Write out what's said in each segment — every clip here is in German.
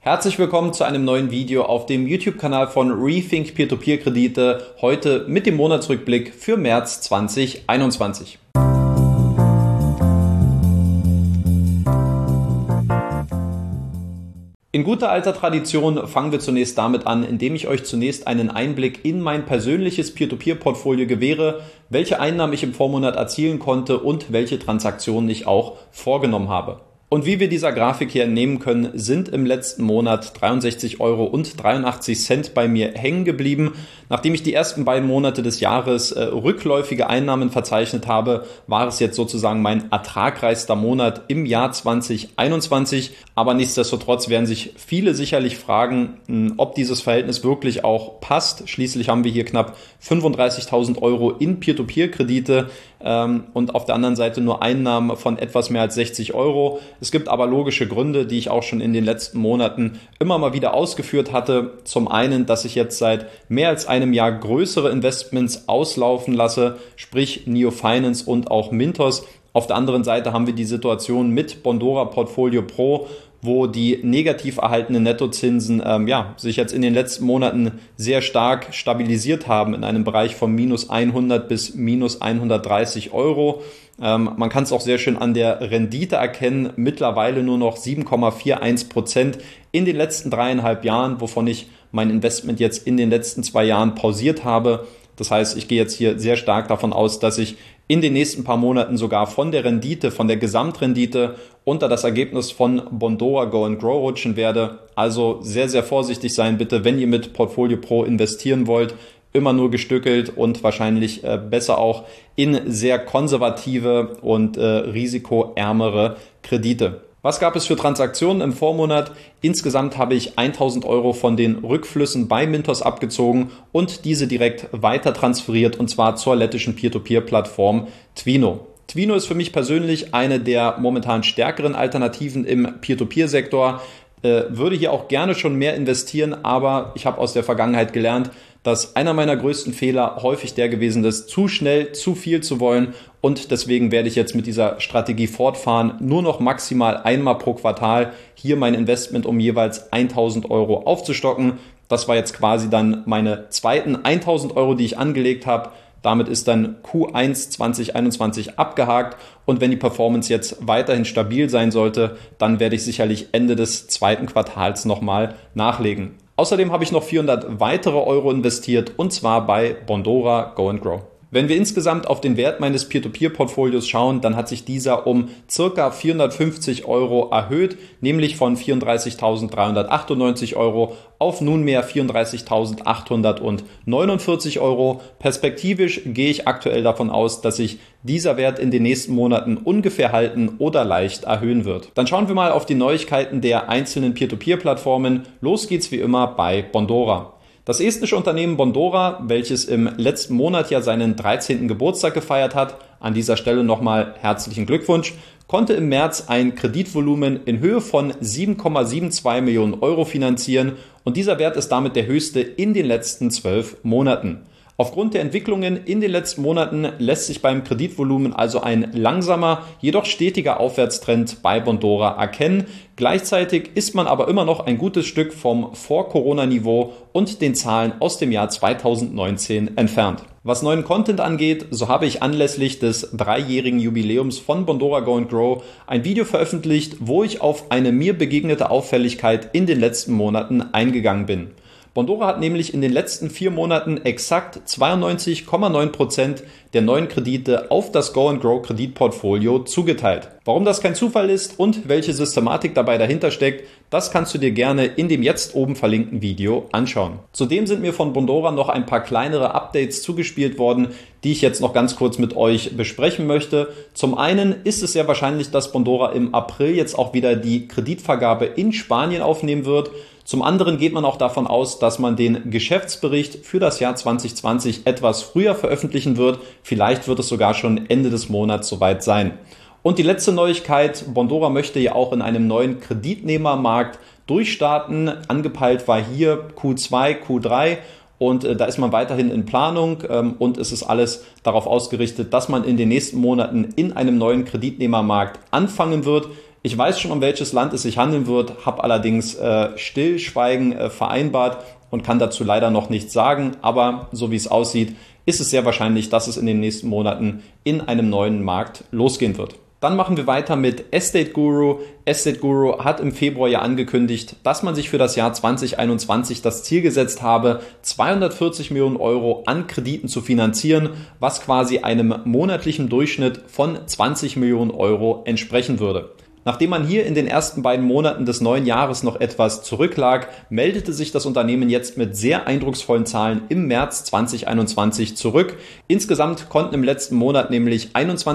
Herzlich willkommen zu einem neuen Video auf dem YouTube-Kanal von Rethink Peer-to-Peer-Kredite, heute mit dem Monatsrückblick für März 2021. In guter alter Tradition fangen wir zunächst damit an, indem ich euch zunächst einen Einblick in mein persönliches Peer-to-Peer-Portfolio gewähre, welche Einnahmen ich im Vormonat erzielen konnte und welche Transaktionen ich auch vorgenommen habe. Und wie wir dieser Grafik hier entnehmen können, sind im letzten Monat 63,83 € bei mir hängen geblieben. Nachdem ich die ersten beiden Monate des Jahres rückläufige Einnahmen verzeichnet habe, war es jetzt sozusagen mein ertragreichster Monat im Jahr 2021. Aber nichtsdestotrotz werden sich viele sicherlich fragen, ob dieses Verhältnis wirklich auch passt. Schließlich haben wir hier knapp 35.000 € in Peer-to-Peer-Kredite und auf der anderen Seite nur Einnahmen von etwas mehr als 60 €. Es gibt aber logische Gründe, die ich auch schon in den letzten Monaten immer mal wieder ausgeführt hatte. Zum einen, dass ich jetzt seit mehr als einem Jahr größere Investments auslaufen lasse, sprich Neo Finance und auch Mintos. Auf der anderen Seite haben wir die Situation mit Bondora Portfolio Pro, wo die negativ erhaltenen Nettozinsen sich jetzt in den letzten Monaten sehr stark stabilisiert haben in einem Bereich von minus 100 bis minus 130 €. Man kann es auch sehr schön an der Rendite erkennen, mittlerweile nur noch 7,41% in den letzten 3,5 Jahren, wovon ich mein Investment jetzt in den letzten 2 Jahren pausiert habe. Das heißt, ich gehe jetzt hier sehr stark davon aus, dass ich in den nächsten paar Monaten sogar von der Rendite, von der Gesamtrendite unter das Ergebnis von Bondora Go and Grow rutschen werde. Also sehr, sehr vorsichtig sein bitte, wenn ihr mit Portfolio Pro investieren wollt. Immer nur gestückelt und wahrscheinlich besser auch in sehr konservative und risikoärmere Kredite. Was gab es für Transaktionen im Vormonat? Insgesamt habe ich 1.000 € von den Rückflüssen bei Mintos abgezogen und diese direkt weiter transferiert, und zwar zur lettischen Peer-to-Peer-Plattform Twino. Twino ist für mich persönlich eine der momentan stärkeren Alternativen im Peer-to-Peer-Sektor. Würde hier auch gerne schon mehr investieren, aber ich habe aus der Vergangenheit gelernt, dass einer meiner größten Fehler häufig der gewesen ist, zu schnell zu viel zu wollen, und deswegen werde ich jetzt mit dieser Strategie fortfahren, nur noch maximal einmal pro Quartal hier mein Investment um jeweils 1.000 € aufzustocken. Das war jetzt quasi dann meine zweiten 1.000 €, die ich angelegt habe. Damit ist dann Q1 2021 abgehakt, und wenn die Performance jetzt weiterhin stabil sein sollte, dann werde ich sicherlich Ende des zweiten Quartals nochmal nachlegen. Außerdem habe ich noch 400 weitere Euro investiert, und zwar bei Bondora Go and Grow. Wenn wir insgesamt auf den Wert meines Peer-to-Peer-Portfolios schauen, dann hat sich dieser um ca. 450 € erhöht, nämlich von 34.398 € auf nunmehr 34.849 €. Perspektivisch gehe ich aktuell davon aus, dass sich dieser Wert in den nächsten Monaten ungefähr halten oder leicht erhöhen wird. Dann schauen wir mal auf die Neuigkeiten der einzelnen Peer-to-Peer-Plattformen. Los geht's wie immer bei Bondora. Das estnische Unternehmen Bondora, welches im letzten Monat ja seinen 13. Geburtstag gefeiert hat, an dieser Stelle nochmal herzlichen Glückwunsch, konnte im März ein Kreditvolumen in Höhe von 7,72 Millionen € finanzieren, und dieser Wert ist damit der höchste in den letzten 12 Monaten. Aufgrund der Entwicklungen in den letzten Monaten lässt sich beim Kreditvolumen also ein langsamer, jedoch stetiger Aufwärtstrend bei Bondora erkennen. Gleichzeitig ist man aber immer noch ein gutes Stück vom Vor-Corona-Niveau und den Zahlen aus dem Jahr 2019 entfernt. Was neuen Content angeht, so habe ich anlässlich des 3-jährigen Jubiläums von Bondora Go and Grow ein Video veröffentlicht, wo ich auf eine mir begegnete Auffälligkeit in den letzten Monaten eingegangen bin. Bondora hat nämlich in den letzten 4 Monaten exakt 92,9% der neuen Kredite auf das Go and Grow Kreditportfolio zugeteilt. Warum das kein Zufall ist und welche Systematik dabei dahinter steckt, das kannst du dir gerne in dem jetzt oben verlinkten Video anschauen. Zudem sind mir von Bondora noch ein paar kleinere Updates zugespielt worden, die ich jetzt noch ganz kurz mit euch besprechen möchte. Zum einen ist es sehr wahrscheinlich, dass Bondora im April jetzt auch wieder die Kreditvergabe in Spanien aufnehmen wird. Zum anderen geht man auch davon aus, dass man den Geschäftsbericht für das Jahr 2020 etwas früher veröffentlichen wird. Vielleicht wird es sogar schon Ende des Monats soweit sein. Und die letzte Neuigkeit, Bondora möchte ja auch in einem neuen Kreditnehmermarkt durchstarten. Angepeilt war hier Q2, Q3. Und da ist man weiterhin in Planung und es ist alles darauf ausgerichtet, dass man in den nächsten Monaten in einem neuen Kreditnehmermarkt anfangen wird. Ich weiß schon, um welches Land es sich handeln wird, habe allerdings Stillschweigen vereinbart und kann dazu leider noch nichts sagen, aber so wie es aussieht, ist es sehr wahrscheinlich, dass es in den nächsten Monaten in einem neuen Markt losgehen wird. Dann machen wir weiter mit Estate Guru. Estate Guru hat im Februar ja angekündigt, dass man sich für das Jahr 2021 das Ziel gesetzt habe, 240 Millionen Euro an Krediten zu finanzieren, was quasi einem monatlichen Durchschnitt von 20 Millionen Euro entsprechen würde. Nachdem man hier in den ersten beiden Monaten des neuen Jahres noch etwas zurücklag, meldete sich das Unternehmen jetzt mit sehr eindrucksvollen Zahlen im März 2021 zurück. Insgesamt konnten im letzten Monat nämlich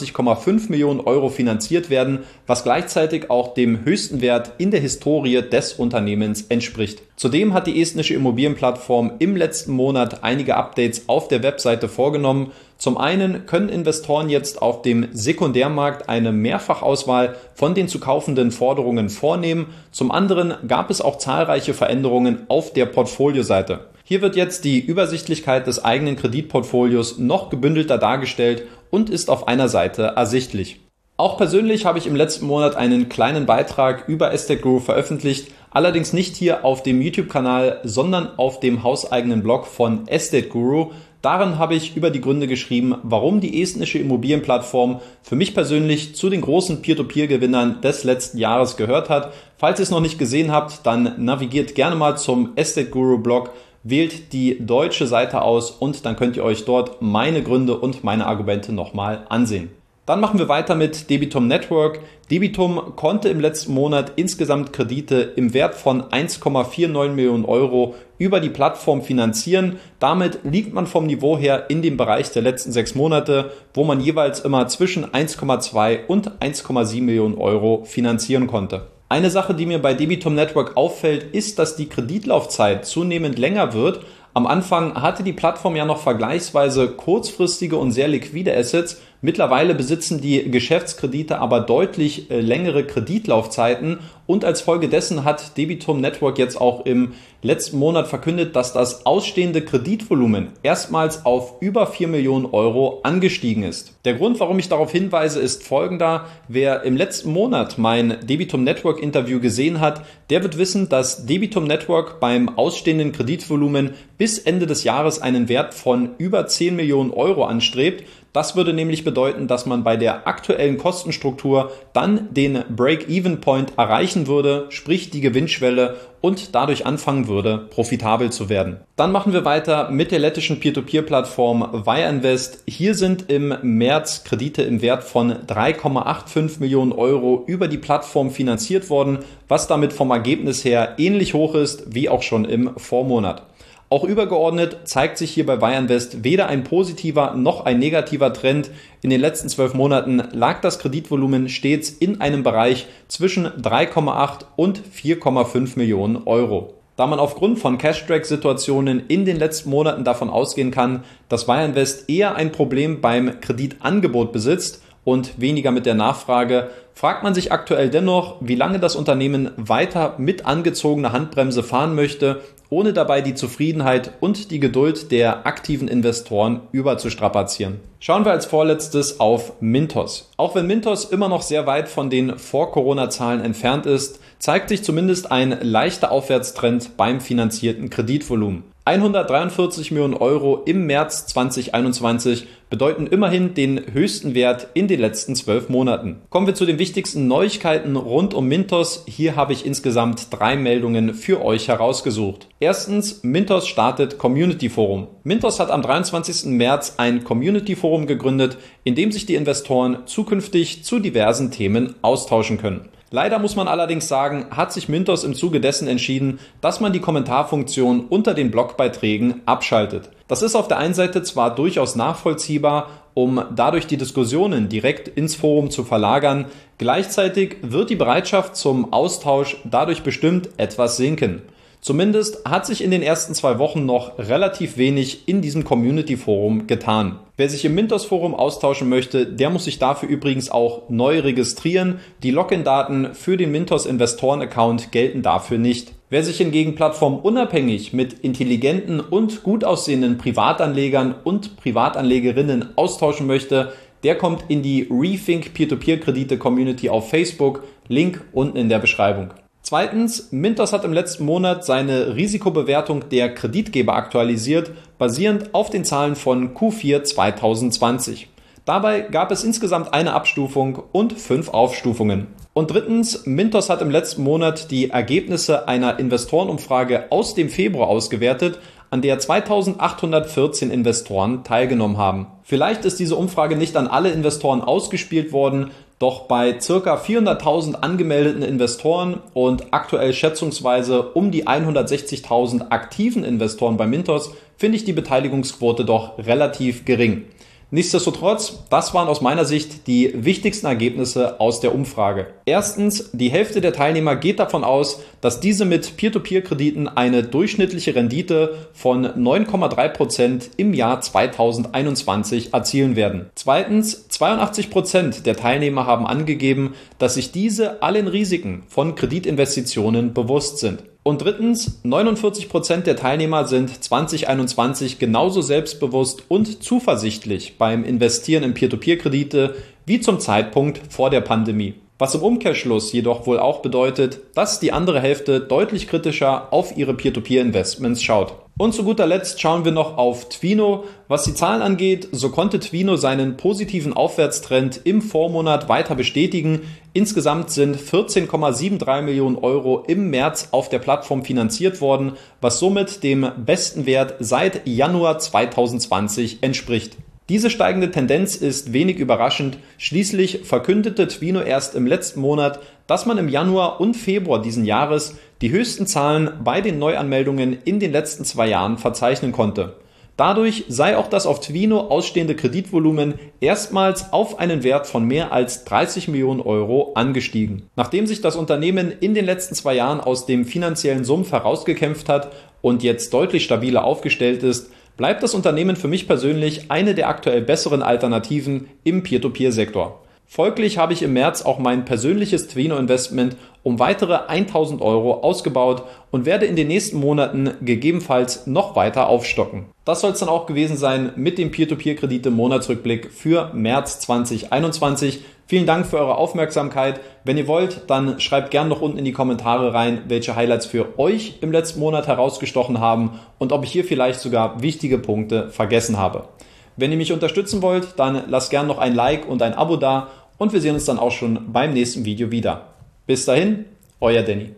21,5 Millionen Euro finanziert werden, was gleichzeitig auch dem höchsten Wert in der Historie des Unternehmens entspricht. Zudem hat die estnische Immobilienplattform im letzten Monat einige Updates auf der Webseite vorgenommen. Zum einen können Investoren jetzt auf dem Sekundärmarkt eine Mehrfachauswahl von den zu kaufenden Forderungen vornehmen. Zum anderen gab es auch zahlreiche Veränderungen auf der Portfolioseite. Hier wird jetzt die Übersichtlichkeit des eigenen Kreditportfolios noch gebündelter dargestellt und ist auf einer Seite ersichtlich. Auch persönlich habe ich im letzten Monat einen kleinen Beitrag über Estate Guru veröffentlicht, allerdings nicht hier auf dem YouTube-Kanal, sondern auf dem hauseigenen Blog von Estate Guru. Darin habe ich über die Gründe geschrieben, warum die estnische Immobilienplattform für mich persönlich zu den großen Peer-to-Peer-Gewinnern des letzten Jahres gehört hat. Falls ihr es noch nicht gesehen habt, dann navigiert gerne mal zum Estate Guru Blog, wählt die deutsche Seite aus und dann könnt ihr euch dort meine Gründe und meine Argumente nochmal ansehen. Dann machen wir weiter mit Debitum Network. Debitum konnte im letzten Monat insgesamt Kredite im Wert von 1,49 Millionen Euro über die Plattform finanzieren. Damit liegt man vom Niveau her in dem Bereich der letzten 6 Monate, wo man jeweils immer zwischen 1,2 und 1,7 Millionen Euro finanzieren konnte. Eine Sache, die mir bei Debitum Network auffällt, ist, dass die Kreditlaufzeit zunehmend länger wird. Am Anfang hatte die Plattform ja noch vergleichsweise kurzfristige und sehr liquide Assets. Mittlerweile besitzen die Geschäftskredite aber deutlich längere Kreditlaufzeiten und als Folge dessen hat Debitum Network jetzt auch im letzten Monat verkündet, dass das ausstehende Kreditvolumen erstmals auf über 4 Millionen Euro angestiegen ist. Der Grund, warum ich darauf hinweise, ist folgender. Wer im letzten Monat mein Debitum Network Interview gesehen hat, der wird wissen, dass Debitum Network beim ausstehenden Kreditvolumen bis Ende des Jahres einen Wert von über 10 Millionen Euro anstrebt. Das würde nämlich bedeuten, dass man bei der aktuellen Kostenstruktur dann den Break-Even-Point erreichen würde, sprich die Gewinnschwelle und dadurch anfangen würde, profitabel zu werden. Dann machen wir weiter mit der lettischen Peer-to-Peer-Plattform Wireinvest. Hier sind im März Kredite im Wert von 3,85 Millionen Euro über die Plattform finanziert worden, was damit vom Ergebnis her ähnlich hoch ist wie auch schon im Vormonat. Auch übergeordnet zeigt sich hier bei Wireinvest weder ein positiver noch ein negativer Trend. In den letzten 12 Monaten lag das Kreditvolumen stets in einem Bereich zwischen 3,8 und 4,5 Millionen Euro. Da man aufgrund von Cash-Drag-Situationen in den letzten Monaten davon ausgehen kann, dass Wireinvest eher ein Problem beim Kreditangebot besitzt und weniger mit der Nachfrage, fragt man sich aktuell dennoch, wie lange das Unternehmen weiter mit angezogener Handbremse fahren möchte, ohne dabei die Zufriedenheit und die Geduld der aktiven Investoren überzustrapazieren. Schauen wir als vorletztes auf Mintos. Auch wenn Mintos immer noch sehr weit von den Vor-Corona-Zahlen entfernt ist, zeigt sich zumindest ein leichter Aufwärtstrend beim finanzierten Kreditvolumen. 143 Millionen Euro im März 2021 bedeuten immerhin den höchsten Wert in den letzten 12 Monaten. Kommen wir zu den wichtigsten Neuigkeiten rund um Mintos. Hier habe ich insgesamt 3 Meldungen für euch herausgesucht. Erstens, Mintos startet Community Forum. Mintos hat am 23. März ein Community Forum gegründet, in dem sich die Investoren zukünftig zu diversen Themen austauschen können. Leider muss man allerdings sagen, hat sich Mintos im Zuge dessen entschieden, dass man die Kommentarfunktion unter den Blogbeiträgen abschaltet. Das ist auf der einen Seite zwar durchaus nachvollziehbar, um dadurch die Diskussionen direkt ins Forum zu verlagern, gleichzeitig wird die Bereitschaft zum Austausch dadurch bestimmt etwas sinken. Zumindest hat sich in den ersten 2 Wochen noch relativ wenig in diesem Community-Forum getan. Wer sich im Mintos-Forum austauschen möchte, der muss sich dafür übrigens auch neu registrieren. Die Login-Daten für den Mintos-Investoren-Account gelten dafür nicht. Wer sich hingegen plattformunabhängig mit intelligenten und gut aussehenden Privatanlegern und Privatanlegerinnen austauschen möchte, der kommt in die Rethink Peer-to-Peer-Kredite Community auf Facebook, Link unten in der Beschreibung. Zweitens, Mintos hat im letzten Monat seine Risikobewertung der Kreditgeber aktualisiert, basierend auf den Zahlen von Q4 2020. Dabei gab es insgesamt eine Abstufung und 5 Aufstufungen. Und drittens, Mintos hat im letzten Monat die Ergebnisse einer Investorenumfrage aus dem Februar ausgewertet, an der 2814 Investoren teilgenommen haben. Vielleicht ist diese Umfrage nicht an alle Investoren ausgespielt worden, doch bei ca. 400.000 angemeldeten Investoren und aktuell schätzungsweise um die 160.000 aktiven Investoren bei Mintos finde ich die Beteiligungsquote doch relativ gering. Nichtsdestotrotz, das waren aus meiner Sicht die wichtigsten Ergebnisse aus der Umfrage. Erstens, die Hälfte der Teilnehmer geht davon aus, dass diese mit Peer-to-Peer-Krediten eine durchschnittliche Rendite von 9,3% im Jahr 2021 erzielen werden. Zweitens, 82% der Teilnehmer haben angegeben, dass sich diese allen Risiken von Kreditinvestitionen bewusst sind. Und drittens, 49% der Teilnehmer sind 2021 genauso selbstbewusst und zuversichtlich beim Investieren in Peer-to-Peer-Kredite wie zum Zeitpunkt vor der Pandemie. Was im Umkehrschluss jedoch wohl auch bedeutet, dass die andere Hälfte deutlich kritischer auf ihre Peer-to-Peer-Investments schaut. Und zu guter Letzt schauen wir noch auf Twino. Was die Zahlen angeht, so konnte Twino seinen positiven Aufwärtstrend im Vormonat weiter bestätigen. Insgesamt sind 14,73 Millionen Euro im März auf der Plattform finanziert worden, was somit dem besten Wert seit Januar 2020 entspricht. Diese steigende Tendenz ist wenig überraschend. Schließlich verkündete Twino erst im letzten Monat, dass man im Januar und Februar diesen Jahres die höchsten Zahlen bei den Neuanmeldungen in den letzten 2 Jahren verzeichnen konnte. Dadurch sei auch das auf Twino ausstehende Kreditvolumen erstmals auf einen Wert von mehr als 30 Millionen Euro angestiegen. Nachdem sich das Unternehmen in den letzten 2 Jahren aus dem finanziellen Sumpf herausgekämpft hat und jetzt deutlich stabiler aufgestellt ist, bleibt das Unternehmen für mich persönlich eine der aktuell besseren Alternativen im Peer-to-Peer-Sektor. Folglich habe ich im März auch mein persönliches Twino-Investment um weitere 1.000 Euro ausgebaut und werde in den nächsten Monaten gegebenenfalls noch weiter aufstocken. Das soll es dann auch gewesen sein mit dem Peer-to-Peer-Kredite-Monatsrückblick für März 2021. Vielen Dank für eure Aufmerksamkeit. Wenn ihr wollt, dann schreibt gerne noch unten in die Kommentare rein, welche Highlights für euch im letzten Monat herausgestochen haben und ob ich hier vielleicht sogar wichtige Punkte vergessen habe. Wenn ihr mich unterstützen wollt, dann lasst gerne noch ein Like und ein Abo da und wir sehen uns dann auch schon beim nächsten Video wieder. Bis dahin, euer Danny.